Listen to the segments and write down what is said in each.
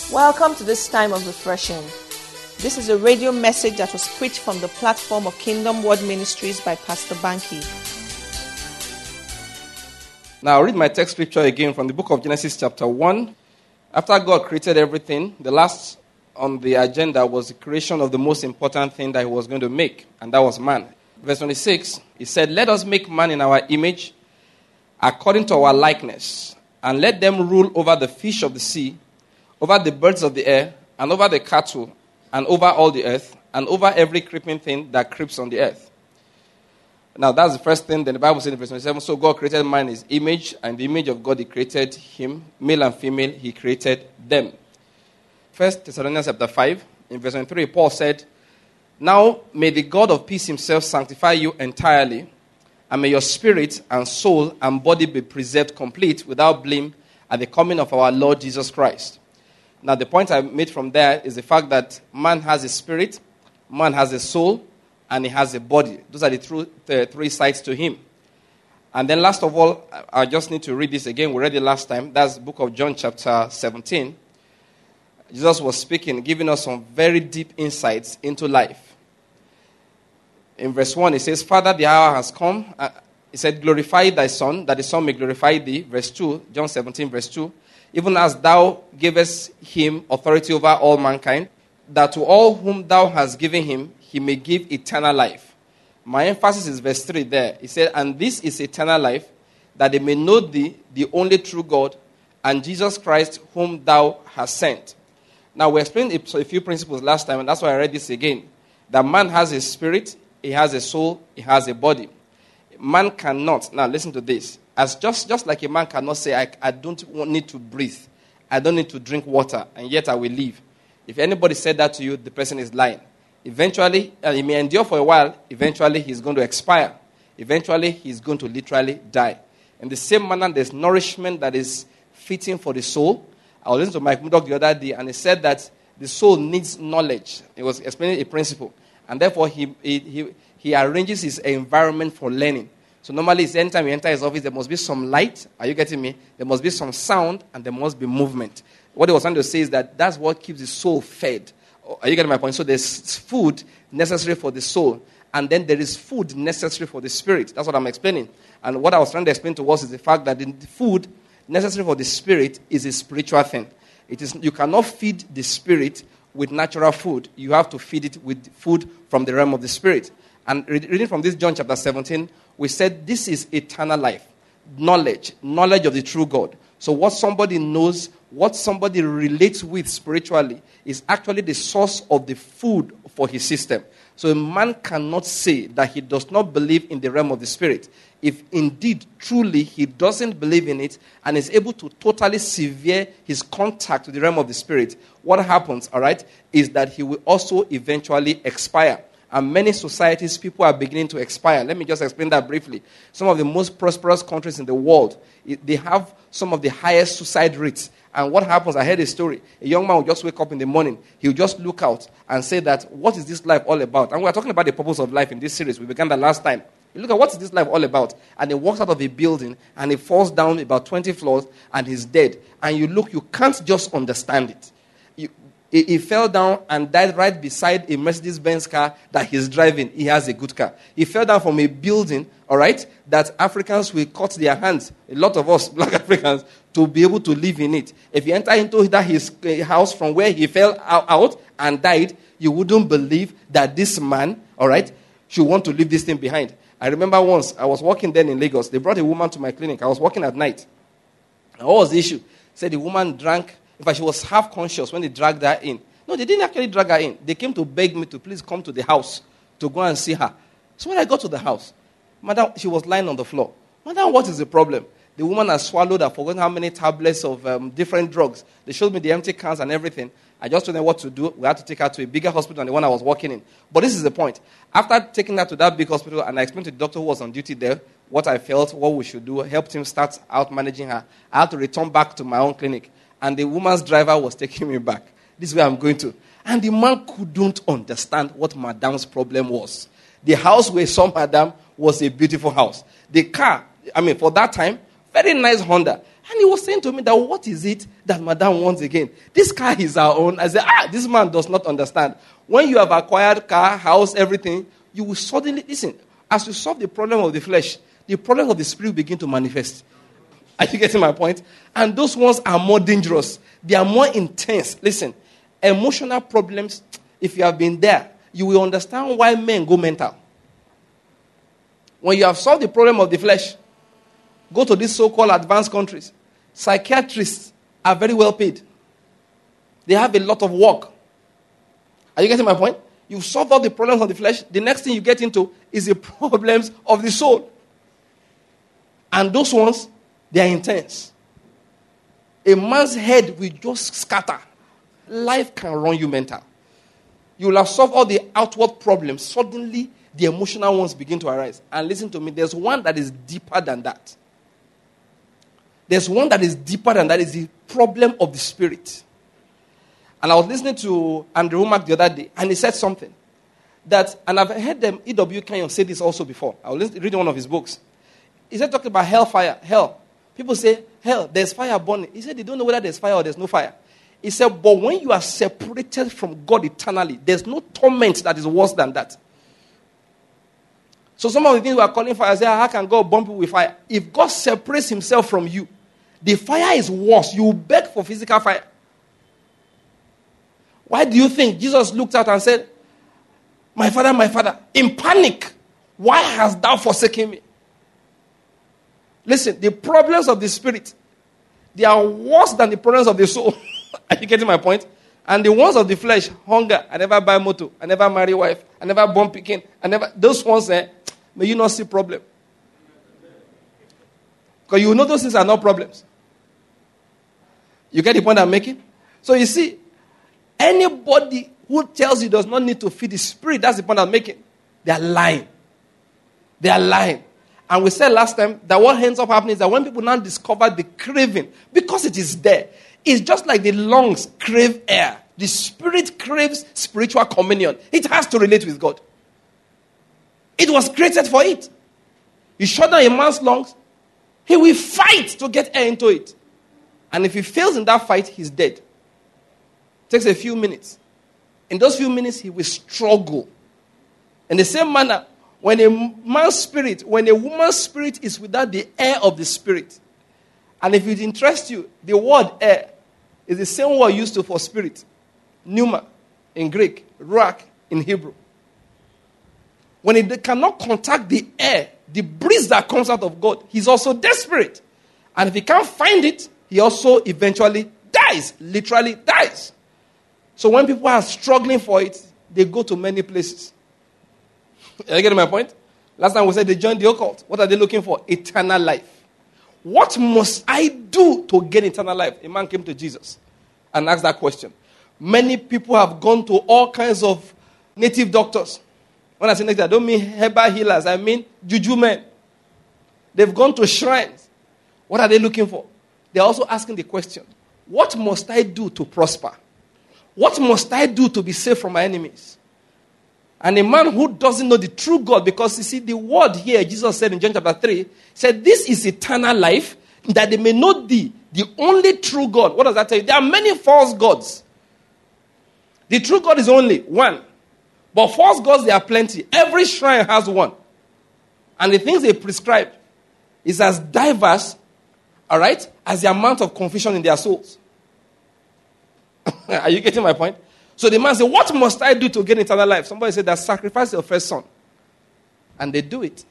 Welcome to this time of refreshing. This is a radio message that was preached from the platform of Kingdom Word Ministries by Pastor Banky. Now I'll read my text scripture again from the book of Genesis chapter 1. After God created everything, the last on the agenda was the creation of the most important thing that he was going to make, and that was man. Verse 26, he said, "Let us make man in our image, according to our likeness, and let them rule over the fish of the sea, over the birds of the air, and over the cattle, and over all the earth, and over every creeping thing that creeps on the earth." Now, that's the first thing. Then the Bible says in verse 27, so God created man in his image, and in the image of God he created him, male and female, he created them. 1 Thessalonians chapter 5, in verse 23, Paul said, "Now may the God of peace himself sanctify you entirely, and may your spirit and soul and body be preserved complete without blame at the coming of our Lord Jesus Christ." Now, the point I made from there is the fact that man has a spirit, man has a soul, and he has a body. Those are the three sides to him. And then last of all, I just need to read this again. We read it last time. That's the book of John chapter 17. Jesus was speaking, giving us some very deep insights into life. In verse 1, he says, "Father, the hour has come." He said, "Glorify thy Son, that the Son may glorify thee." Verse 2, John 17, verse 2. "Even as thou gavest him authority over all mankind, that to all whom thou hast given him, he may give eternal life." My emphasis is verse 3 there. He said, "And this is eternal life, that they may know thee, the only true God, and Jesus Christ, whom thou hast sent." Now, we explained a few principles last time, and that's why I read this again. That man has a spirit, he has a soul, he has a body. Man cannot, now listen to this, as just like a man cannot say, I don't need to breathe, I don't need to drink water, and yet I will live. If anybody said that to you, the person is lying. Eventually, he may endure for a while, eventually he's going to expire. Eventually, he's going to literally die. In the same manner, there's nourishment that is fitting for the soul. I was listening to Mike Murdoch the other day, and he said that the soul needs knowledge. He was explaining a principle. And therefore, he arranges his environment for learning. So normally, anytime you enter his office, there must be some light. Are you getting me? There must be some sound, and there must be movement. What he was trying to say is that that's what keeps the soul fed. Are you getting my point? So there's food necessary for the soul, and then there is food necessary for the spirit. That's what I'm explaining. And what I was trying to explain to us is the fact that the food necessary for the spirit is a spiritual thing. You cannot feed the spirit with natural food. You have to feed it with food from the realm of the spirit. And reading from this John chapter 17, we said this is eternal life. Knowledge of the true God. So what somebody knows, what somebody relates with spiritually is actually the source of the food for his system. So a man cannot say that he does not believe in the realm of the spirit if indeed, truly, he doesn't believe in it and is able to totally sever his contact with the realm of the spirit. What happens, all right, is that he will also eventually expire. And many societies, people are beginning to expire. Let me just explain that briefly. Some of the most prosperous countries in the world, they have some of the highest suicide rates. And what happens, I heard a story. A young man will just wake up in the morning. He'll just look out and say that, what is this life all about? And we're talking about the purpose of life in this series. We began that last time. You look at what is this life all about? And he walks out of a building and he falls down about 20 floors and he's dead. And you look, you can't just understand it. He fell down and died right beside a Mercedes-Benz car that he's driving. He has a good car. He fell down from a building, all right, that Africans will cut their hands, a lot of us, black Africans, to be able to live in it. If you enter into his house from where he fell out and died, you wouldn't believe that this man, all right, should want to leave this thing behind. I remember once, I was working then in Lagos. They brought a woman to my clinic. I was working at night. And what was the issue? Said the woman drank. In fact, she was half conscious when they dragged her in. No, they didn't actually drag her in. They came to beg me to please come to the house to go and see her. So when I got to the house, madam, she was lying on the floor. Madam, what is the problem? The woman has swallowed, I've forgotten how many tablets of different drugs. They showed me the empty cans and everything. I just told them what to do. We had to take her to a bigger hospital than the one I was working in. But this is the point. After taking her to that big hospital, and I explained to the doctor who was on duty there what I felt, what we should do, helped him start out managing her, I had to return back to my own clinic. And the woman's driver was taking me back. This is where I'm going to. And the man couldn't understand what madam's problem was. The house where saw madam was a beautiful house. The car, for that time, very nice Honda. And he was saying to me that what is it that madam wants again? This car is our own. I said, this man does not understand. When you have acquired car, house, everything, you will suddenly, listen, as you solve the problem of the flesh, the problem of the spirit will begin to manifest. Are you getting my point? And those ones are more dangerous. They are more intense. Listen, emotional problems, if you have been there, you will understand why men go mental. When you have solved the problem of the flesh, go to these so-called advanced countries. Psychiatrists are very well paid. They have a lot of work. Are you getting my point? You've solved all the problems of the flesh. The next thing you get into is the problems of the soul. And those ones, they are intense. A man's head will just scatter. Life can run you mental. You will have solved all the outward problems. Suddenly, the emotional ones begin to arise. And listen to me, there's one that is deeper than that. There's one that is deeper than that. Is the problem of the spirit. And I was listening to Andrew Womack the other day, and he said something. That, and I've heard them, E.W. Kenyon say this also before. I was reading one of his books. He said, talking about hellfire, hell. People say, hell, there's fire burning. He said, they don't know whether there's fire or there's no fire. He said, but when you are separated from God eternally, there's no torment that is worse than that. So some of the things we are calling fire, say, how can God burn people with fire? If God separates himself from you, the fire is worse. You will beg for physical fire. Why do you think Jesus looked out and said, my father, in panic, why hast thou forsaken me? Listen, the problems of the spirit, they are worse than the problems of the soul. Are you getting my point? And the ones of the flesh, hunger, I never buy motor, I never marry wife, I never born pikin, those ones, may you not see problem. Because you know those things are not problems. You get the point I'm making? So you see, anybody who tells you does not need to feed the spirit, that's the point I'm making. They are lying. They are lying. And we said last time that what ends up happening is that when people now discover the craving, because it is there, it's just like the lungs crave air. The spirit craves spiritual communion. It has to relate with God. It was created for it. You shut down a man's lungs, he will fight to get air into it. And if he fails in that fight, he's dead. It takes a few minutes. In those few minutes, he will struggle. In the same manner, when a man's spirit, when a woman's spirit is without the air of the spirit, and if it interests you, the word air is the same word used for spirit. Pneuma in Greek, ruach in Hebrew. When it cannot contact the air, the breeze that comes out of God, he's also desperate. And if he can't find it, he also eventually dies, literally dies. So when people are struggling for it, they go to many places. Are you getting my point? Last time we said they joined the occult. What are they looking for? Eternal life. What must I do to gain eternal life? A man came to Jesus and asked that question. Many people have gone to all kinds of native doctors. When I say native, I don't mean herbal healers. I mean juju men. They've gone to shrines. What are they looking for? They're also asking the question, what must I do to prosper? What must I do to be safe from my enemies? And a man who doesn't know the true God, because you see the word here, Jesus said in John chapter 3, said, this is eternal life, that they may know thee, the only true God. What does that tell you? There are many false gods. The true God is only one. But false gods, there are plenty. Every shrine has one. And the things they prescribe is as diverse, all right, as the amount of confusion in their souls. Are you getting my point? So the man said, what must I do to gain eternal life? Somebody said that sacrifice your first son. And they do it.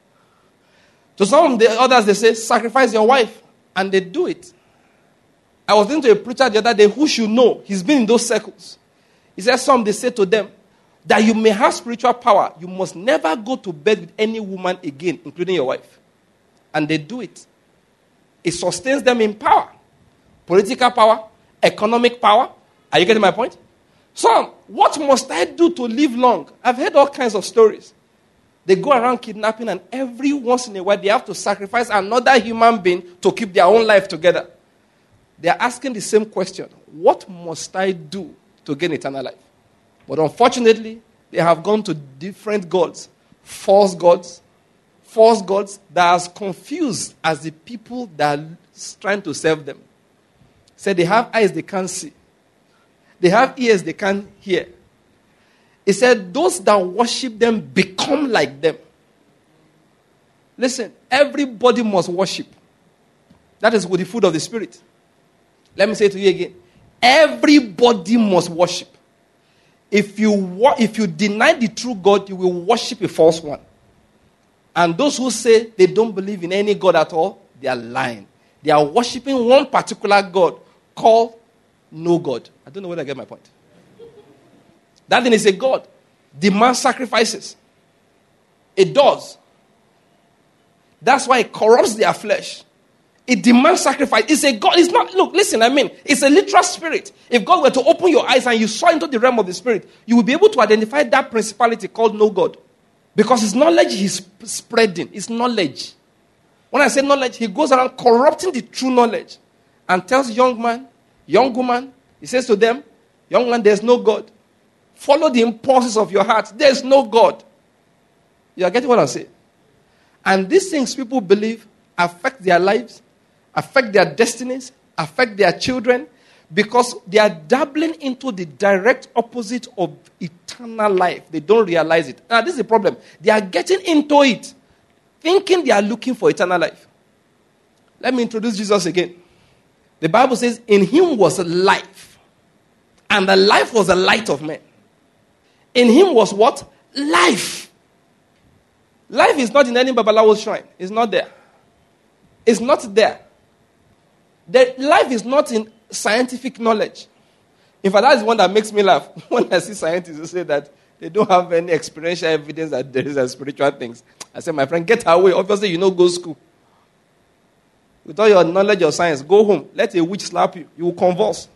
To some of the others, they say, sacrifice your wife. And they do it. I was listening to a preacher the other day who should know. He's been in those circles. He said, they say to them, that you may have spiritual power, you must never go to bed with any woman again, including your wife. And they do it. It sustains them in power. Political power, economic power. Are you getting my point? So, what must I do to live long? I've heard all kinds of stories. They go around kidnapping, and every once in a while they have to sacrifice another human being to keep their own life together. They are asking the same question. What must I do to gain eternal life? But unfortunately, they have gone to different gods, false gods that are as confused as the people that trying to serve them. Said they have eyes they can't see. They have ears they can't hear. He said those that worship them become like them. Listen, everybody must worship. That is with the food of the Spirit. Let me say it to you again. Everybody must worship. If you deny the true God, you will worship a false one. And those who say they don't believe in any God at all, they are lying. They are worshiping one particular God called no God. I don't know whether I get my point. That thing is a God. Demands sacrifices. It does. That's why it corrupts their flesh. It demands sacrifice. It's a God. It's not, look, listen, it's a literal spirit. If God were to open your eyes and you saw into the realm of the spirit, you will be able to identify that principality called no God. Because it's knowledge he's spreading. It's knowledge. When I say knowledge, he goes around corrupting the true knowledge and tells young man, young woman, he says to them, young man, there's no God. Follow the impulses of your heart. There's no God. You are getting what I'm saying? And these things people believe affect their lives, affect their destinies, affect their children, because they are dabbling into the direct opposite of eternal life. They don't realize it. Now, this is the problem. They are getting into it, thinking they are looking for eternal life. Let me introduce Jesus again. The Bible says, in him was life, and the life was the light of men. In him was what? Life. Life is not in any Babalawo's shrine. It's not there. It's not there. Life is not in scientific knowledge. In fact, that is one that makes me laugh. When I see scientists who say that they don't have any experiential evidence that there is a spiritual things. I say, my friend, get away. Obviously, you know, go to school. With all your knowledge of science, go home. Let a witch slap you. You will convulse.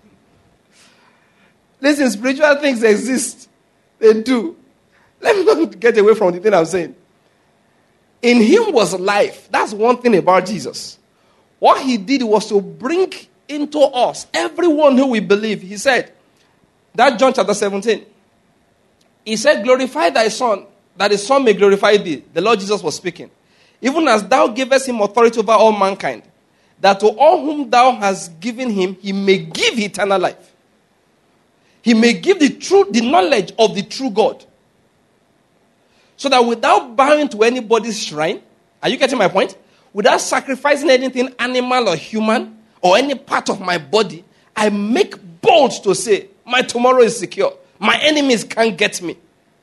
Listen, spiritual things exist. They do. Let me not get away from the thing I'm saying. In him was life. That's one thing about Jesus. What he did was to bring into us, everyone who we believe. He said, that John chapter 17. He said, glorify thy son, that the son may glorify thee. The Lord Jesus was speaking. Even as thou gavest him authority over all mankind, that to all whom thou hast given him, he may give eternal life. He may give the knowledge of the true God. So that without bowing to anybody's shrine, are you getting my point? Without sacrificing anything animal or human, or any part of my body, I make bold to say, my tomorrow is secure. My enemies can't get me.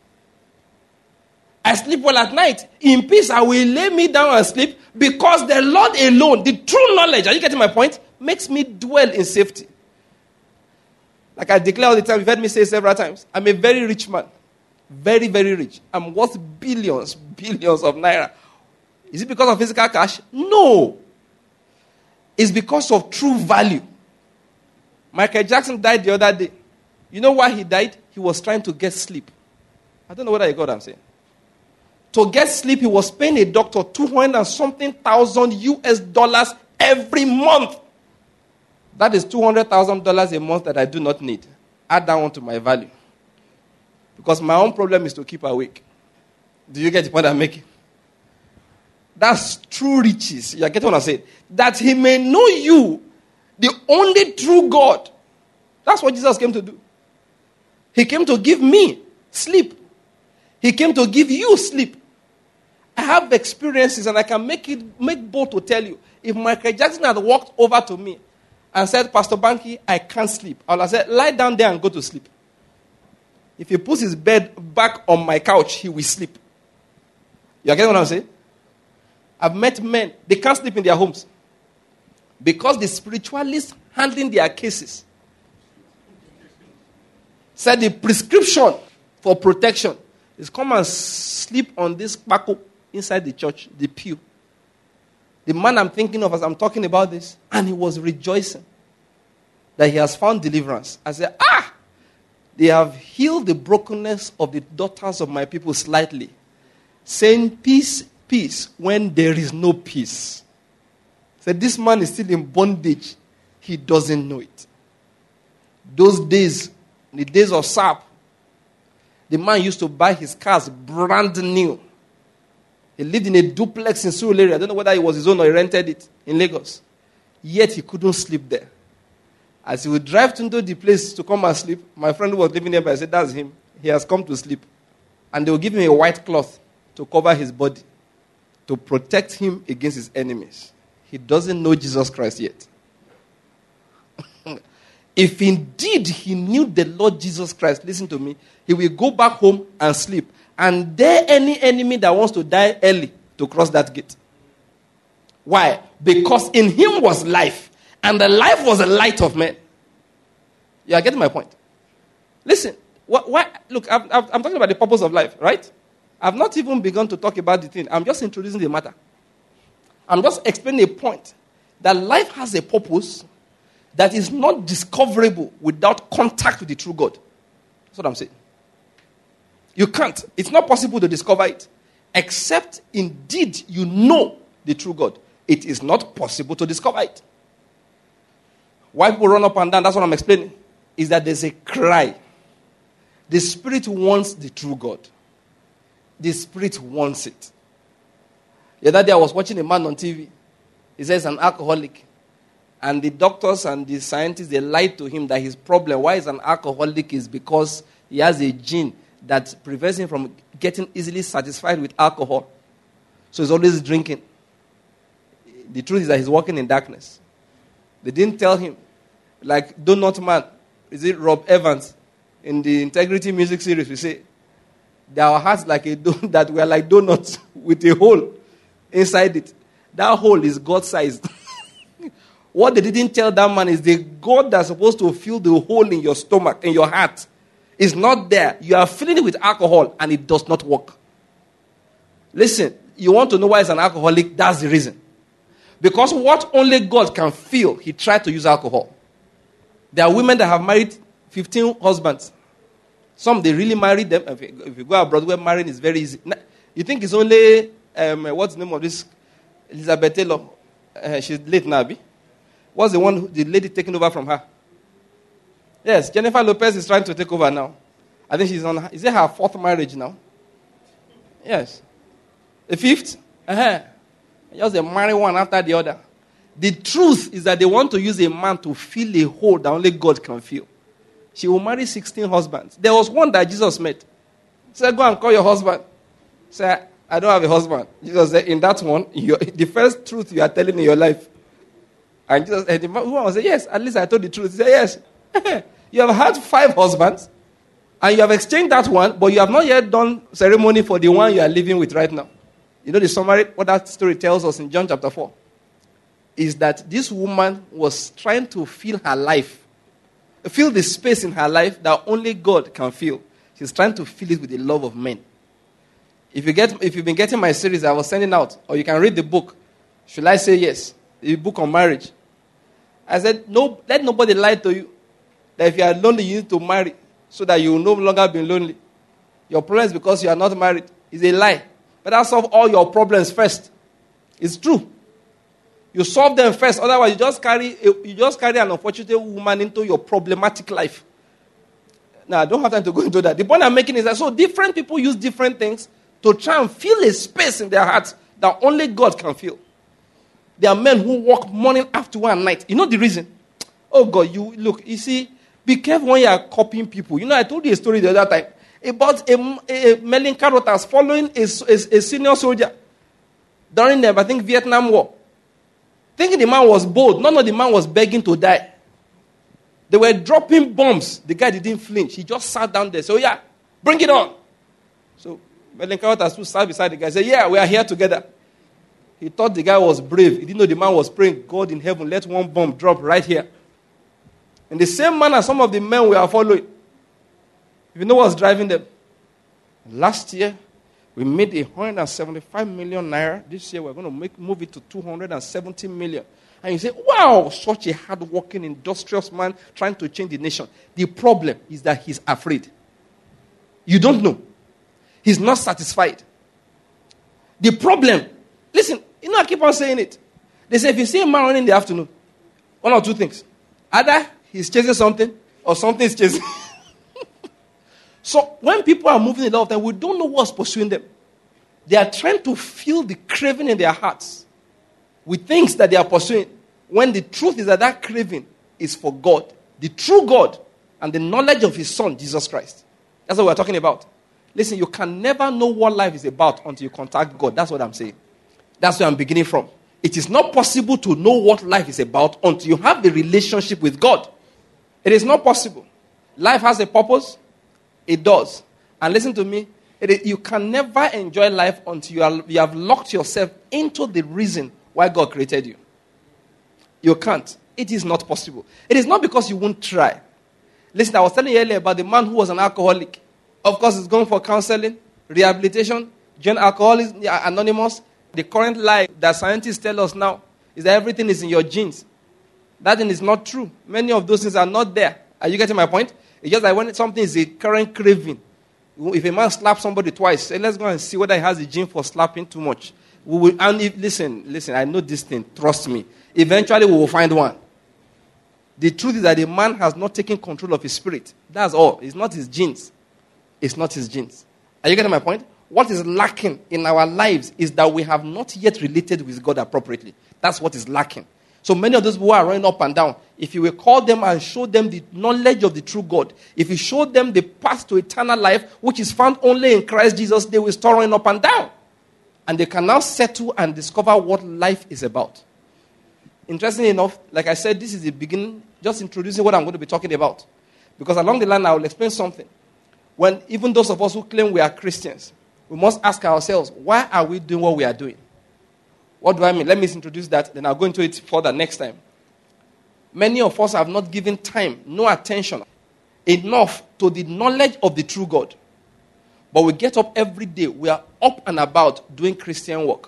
I sleep well at night. In peace, I will lay me down and sleep because the Lord alone, the true knowledge, are you getting my point? Makes me dwell in safety. Like I declare all the time, you've heard me say several times, I'm a very rich man. Very, very rich. I'm worth billions of naira. Is it because of physical cash? No. It's because of true value. Michael Jackson died the other day. You know why he died? He was trying to get sleep. I don't know whether you got what I'm saying. To get sleep, he was paying a doctor $200 and something thousand US every month. That is $200,000 a month that I do not need. Add that one to my value. Because my own problem is to keep awake. Do you get the point I'm making? That's true riches. You get what I'm saying? That he may know you, the only true God. That's what Jesus came to do. He came to give me sleep. He came to give you sleep. I have experiences and I can make bold to tell you. If Michael Jackson had walked over to me and said, Pastor Banky, I can't sleep, I would have said, lie down there and go to sleep. If he puts his bed back on my couch, he will sleep. You are getting what I'm saying? I've met men, they can't sleep in their homes. Because the spiritualists handling their cases said the prescription for protection is come and sleep on this kpako inside the church, the pew. The man I'm thinking of as I'm talking about this, and he was rejoicing that he has found deliverance. I said, they have healed the brokenness of the daughters of my people slightly, saying peace, peace, when there is no peace. Said this man is still in bondage. He doesn't know it. Those days, the days of SAP, the man used to buy his cars brand new. He lived in a duplex in Surulere. I don't know whether it was his own or he rented it in Lagos. Yet he couldn't sleep there. As he would drive into the place to come and sleep, my friend who was living nearby said, that's him. He has come to sleep. And they will give him a white cloth to cover his body, to protect him against his enemies. He doesn't know Jesus Christ yet. If indeed he knew the Lord Jesus Christ, listen to me, he will go back home and sleep. And dare any enemy that wants to die early to cross that gate. Why? Because in him was life, and the life was the light of men. You are getting my point? Listen, why? Look, I'm talking about the purpose of life, right? I've not even begun to talk about the thing. I'm just introducing the matter. I'm just explaining a point that life has a purpose that is not discoverable without contact with the true God. That's what I'm saying. You can't. It's not possible to discover it. Except indeed you know the true God. It is not possible to discover it. Why people run up and down, that's what I'm explaining, is that there's a cry. The Spirit wants the true God. The Spirit wants it. The other day I was watching a man on TV. He says he's an alcoholic. And the doctors and the scientists, they lied to him that his problem, why he's an alcoholic, is because he has a gene that prevents him from getting easily satisfied with alcohol. So he's always drinking. The truth is that he's walking in darkness. They didn't tell him. Like Donut Man, is it Rob Evans, in the Integrity Music series, we say, our hearts like a that we are like donuts with a hole inside it. That hole is God-sized. What they didn't tell that man is the God that's supposed to fill the hole in your stomach, in your heart, is not there. You are filling it with alcohol and it does not work. Listen, you want to know why he's an alcoholic? That's the reason. Because what only God can feel, he tried to use alcohol. There are women that have married 15 husbands. Some, they really married them. If you go abroad where marrying is very easy. You think it's only, what's the name of this? Elizabeth Taylor. She's late now, Abby. What's the one, the lady taking over from her? Yes, Jennifer Lopez is trying to take over now. I think she's on, is it her fourth marriage now? Yes. The fifth? Just they marry one after the other. The truth is that they want to use a man to fill a hole that only God can fill. She will marry 16 husbands. There was one that Jesus met. He said, go and call your husband. He said, I don't have a husband. Jesus said, in that one, the first truth you are telling in your life. And Jesus, and the woman said, yes, at least I told the truth. He said, yes. You have had 5 husbands, and you have exchanged that one, but you have not yet done ceremony for the one you are living with right now. You know the summary, what that story tells us in John chapter 4, is that this woman was trying to fill her life, fill the space in her life that only God can fill. She's trying to fill it with the love of men. If you've been getting my series I was sending out, or you can read the book, Should I Say Yes? The book on marriage. I said, no, let nobody lie to you. That if you are lonely, you need to marry so that you will no longer be lonely. Your problem is because you are not married. It's a lie. Better solve all your problems first. It's true. You solve them first. Otherwise, you just carry an unfortunate woman into your problematic life. Now, I don't have time to go into that. The point I'm making is that so different people use different things to try and fill a space in their hearts that only God can fill. There are men who work morning, afternoon, and night. You know the reason? Oh God, you see, be careful when you are copying people. You know, I told you a story the other time about a Merlin Carothers following a senior soldier during the, I think, Vietnam War. Thinking the man was bold. None of the man was begging to die. They were dropping bombs. The guy didn't flinch. He just sat down there. So, yeah, bring it on. So, Merlin Carothers who sat beside the guy said, yeah, we are here together. He thought the guy was brave. He didn't know the man was praying, God in heaven, let one bomb drop right here. In the same manner, some of the men we are following. If you know what's driving them. Last year, we made 175 million naira. This year, we're going to move it to 270 million. And you say, wow, such a hard-working, industrious man trying to change the nation. The problem is that he's afraid. You don't know. He's not satisfied. The problem, listen, you know, I keep on saying it. They say if you see a man running in the afternoon, one or two things. Either he's chasing something or something is chasing. So when people are moving a lot of time, we don't know what's pursuing them. They are trying to fill the craving in their hearts with things that they are pursuing. When the truth is that that craving is for God, the true God, and the knowledge of his Son, Jesus Christ. That's what we're talking about. Listen, you can never know what life is about until you contact God. That's what I'm saying. That's where I'm beginning from. It is not possible to know what life is about until you have the relationship with God. It is not possible. Life has a purpose. It does. And listen to me. You can never enjoy life until you have locked yourself into the reason why God created you. You can't. It is not possible. It is not because you won't try. Listen, I was telling you earlier about the man who was an alcoholic. Of course, he's going for counseling, rehabilitation, join Alcoholics Anonymous. The current lie that scientists tell us now is that everything is in your genes. That thing is not true. Many of those things are not there. Are you getting my point? It's just like when something is a current craving. If a man slaps somebody twice, say, let's go and see whether he has a gene for slapping too much. Listen, I know this thing. Trust me. Eventually, we will find one. The truth is that a man has not taken control of his spirit. That's all. It's not his genes. It's not his genes. Are you getting my point? What is lacking in our lives is that we have not yet related with God appropriately. That's what is lacking. So many of those who are running up and down, if you will call them and show them the knowledge of the true God, if you show them the path to eternal life, which is found only in Christ Jesus, they will start running up and down. And they can now settle and discover what life is about. Interestingly enough, like I said, this is the beginning, just introducing what I'm going to be talking about. Because along the line, I will explain something. When even those of us who claim we are Christians, we must ask ourselves, why are we doing what we are doing? What do I mean? Let me introduce that, then I'll go into it further next time. Many of us have not given time, no attention, enough to the knowledge of the true God. But we get up every day, we are up and about doing Christian work.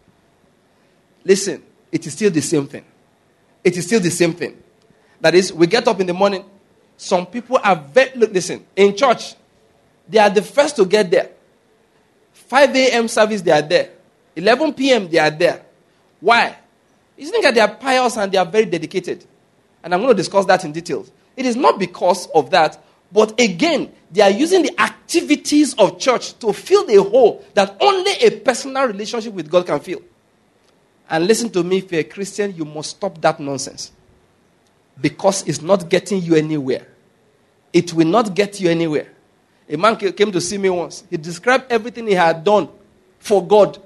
Listen, it is still the same thing. It is still the same thing. That is, we get up in the morning, some people are listen, in church, they are the first to get there. 5 a.m. service, they are there. 11 p.m., they are there. Why? You think that they are pious and they are very dedicated. And I'm going to discuss that in details. It is not because of that, but again, they are using the activities of church to fill the hole that only a personal relationship with God can fill. And listen to me, if you're a Christian, you must stop that nonsense. Because it's not getting you anywhere. It will not get you anywhere. A man came to see me once. He described everything he had done for God.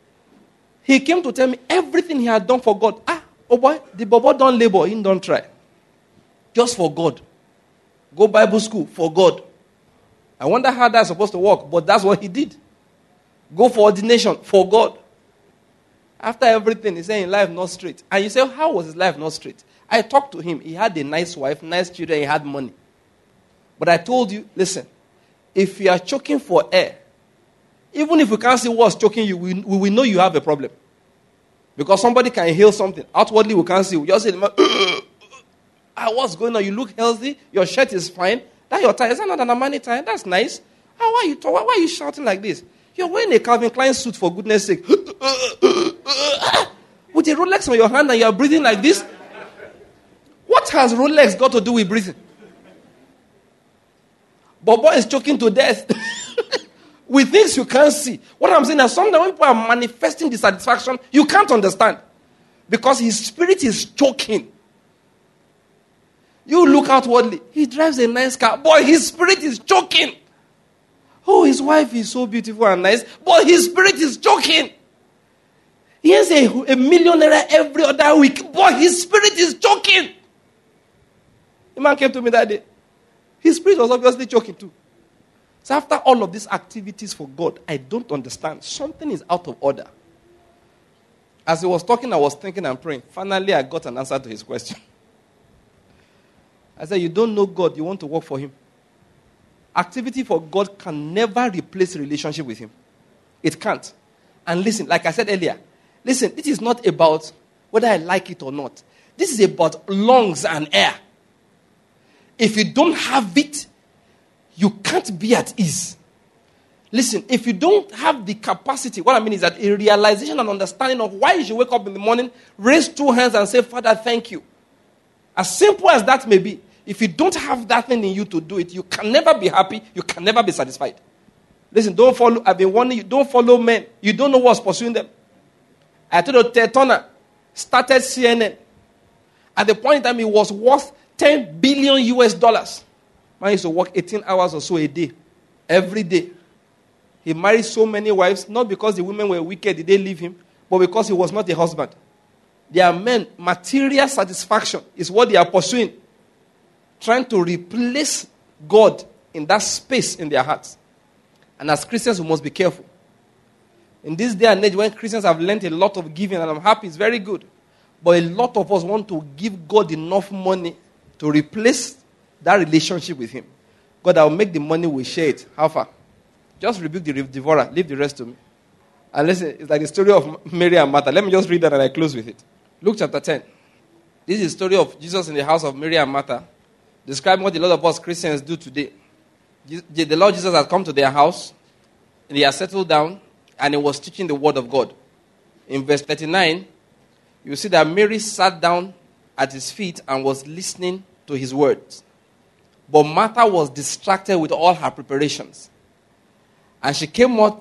He came to tell me everything he had done for God. Oh boy, the bobo don't labor, he don't try. Just for God. Go Bible school for God. I wonder how that's supposed to work, but that's what he did. Go for ordination for God. After everything, he's saying life not straight. And you say, how was his life not straight? I talked to him. He had a nice wife, nice children, he had money. But I told you, listen, if you are choking for air, even if we can't see what's choking you, we will know you have a problem. Because somebody can inhale something. Outwardly, we can't see. We just say, what's going on? You look healthy. Your shirt is fine. That's your tie. Is that not an Armani tie? That's nice. Why are you shouting like this? You're wearing a Calvin Klein suit, for goodness sake. With a Rolex on your hand and you're breathing like this? What has Rolex got to do with breathing? Bobo is choking to death. With things you can't see. What I'm saying is sometimes when people are manifesting dissatisfaction, you can't understand. Because his spirit is choking. You look outwardly. He drives a nice car. Boy, his spirit is choking. Oh, his wife is so beautiful and nice. But his spirit is choking. He has a millionaire every other week. Boy, his spirit is choking. The man came to me that day. His spirit was obviously choking too. So after all of these activities for God, I don't understand. Something is out of order. As he was talking, I was thinking and praying. Finally, I got an answer to his question. I said, you don't know God, you want to work for him. Activity for God can never replace relationship with him. It can't. And listen, like I said earlier, listen, it is not about whether I like it or not. This is about lungs and air. If you don't have it, you can't be at ease. Listen, if you don't have the capacity, what I mean is that a realization and understanding of why you should wake up in the morning, raise 2 hands and say, Father, thank you. As simple as that may be, if you don't have that thing in you to do it, you can never be happy, you can never be satisfied. Listen, I've been warning you, don't follow men. You don't know what's pursuing them. I told you, Ted Turner started CNN. At the point in time, he was worth 10 billion US dollars. Man used to work 18 hours or so a day, every day. He married so many wives, not because the women were wicked, did they leave him, but because he was not a husband. They are men. Material satisfaction is what they are pursuing, trying to replace God in that space in their hearts. And as Christians, we must be careful. In this day and age, when Christians have learned a lot of giving, and I'm happy, it's very good. But a lot of us want to give God enough money to replace that relationship with Him. God, I'll make the money, we share it. How far? Just rebuke the devourer. Leave the rest to me. And listen, it's like the story of Mary and Martha. Let me just read that and I close with it. Luke chapter 10. This is the story of Jesus in the house of Mary and Martha, describing what a lot of us Christians do today. The Lord Jesus has come to their house, and He has settled down, and He was teaching the word of God. In verse 39, you see that Mary sat down at His feet and was listening to His words. But Martha was distracted with all her preparations. And she came up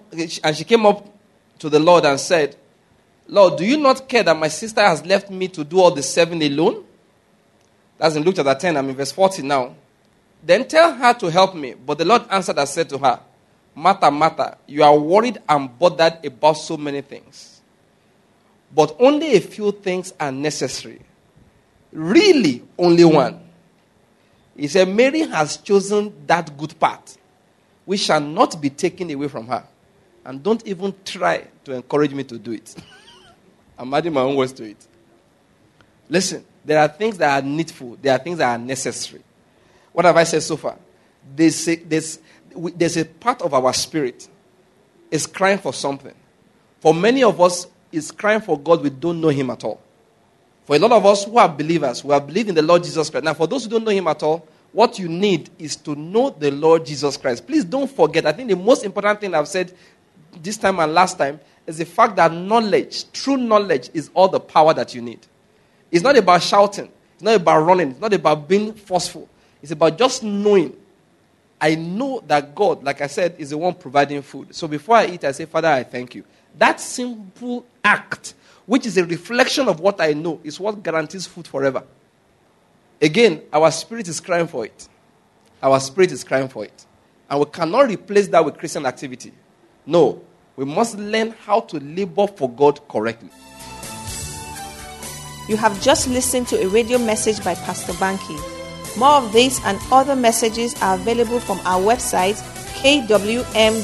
to the Lord and said, Lord, do you not care that my sister has left me to do all the serving alone? That's in Luke chapter 10, I'm in verse 40 now. Then tell her to help me. But the Lord answered and said to her, Martha, Martha, you are worried and bothered about so many things. But only a few things are necessary. Really, only one. He said, Mary has chosen that good part, which shall not be taken away from her. And don't even try to encourage me to do it. I'm adding my own words to it. Listen, there are things that are needful. There are things that are necessary. What have I said so far? There's a part of our spirit is crying for something. For many of us, it's crying for God we don't know Him at all. For a lot of us who are believers, who have believed in the Lord Jesus Christ. Now, for those who don't know Him at all, what you need is to know the Lord Jesus Christ. Please don't forget, I think the most important thing I've said this time and last time is the fact that knowledge, true knowledge, is all the power that you need. It's not about shouting. It's not about running. It's not about being forceful. It's about just knowing. I know that God, like I said, is the one providing food. So before I eat, I say, Father, I thank you. That simple act, which is a reflection of what I know, is what guarantees food forever. Again, our spirit is crying for it. Our spirit is crying for it. And we cannot replace that with Christian activity. No. We must learn how to labor for God correctly. You have just listened to a radio message by Pastor Banky. More of these and other messages are available from our website, kwm.com.ng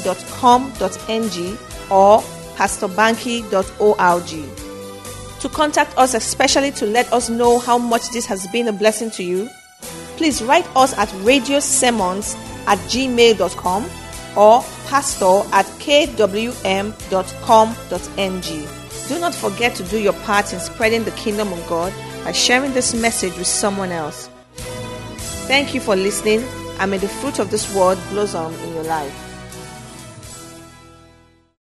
or pastorbanky.org. To contact us, especially to let us know how much this has been a blessing to you, please write us at radiosermons@gmail.com or pastor@kwm.com.ng. Do not forget to do your part in spreading the kingdom of God by sharing this message with someone else. Thank you for listening, and may the fruit of this word blossom in your life.